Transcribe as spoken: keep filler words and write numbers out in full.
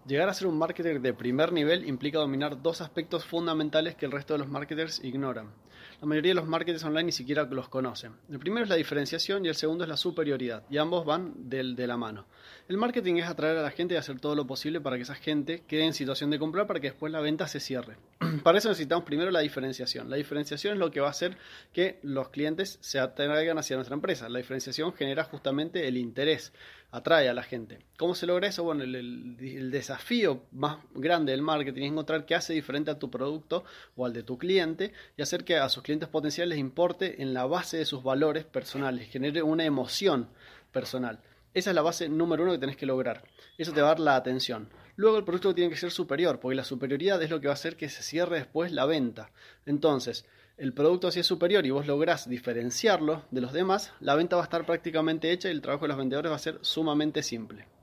Llegar a ser un marketer de primer nivel implica dominar dos aspectos fundamentales que el resto de los marketers ignoran. La mayoría de los marketers online ni siquiera los conocen. El primero es la diferenciación y el segundo es la superioridad, y ambos van del, de la mano. El marketing es atraer a la gente y hacer todo lo posible para que esa gente quede en situación de comprar para que después la venta se cierre. Para eso necesitamos primero la diferenciación. La diferenciación es lo que va a hacer que los clientes se atraigan hacia nuestra empresa. La diferenciación genera justamente el interés, atrae a la gente. ¿Cómo se logra eso? Bueno, el, el, el desafío más grande del marketing es encontrar qué hace diferente a tu producto o al de tu cliente y hacer que a sus clientes potenciales les importe en la base de sus valores personales, genere una emoción personal. Esa es la base número uno que tenés que lograr. Eso te va a dar la atención. Luego el producto tiene que ser superior, porque la superioridad es lo que va a hacer que se cierre después la venta. Entonces, el producto si es superior y vos lográs diferenciarlo de los demás, la venta va a estar prácticamente hecha y el trabajo de los vendedores va a ser sumamente simple.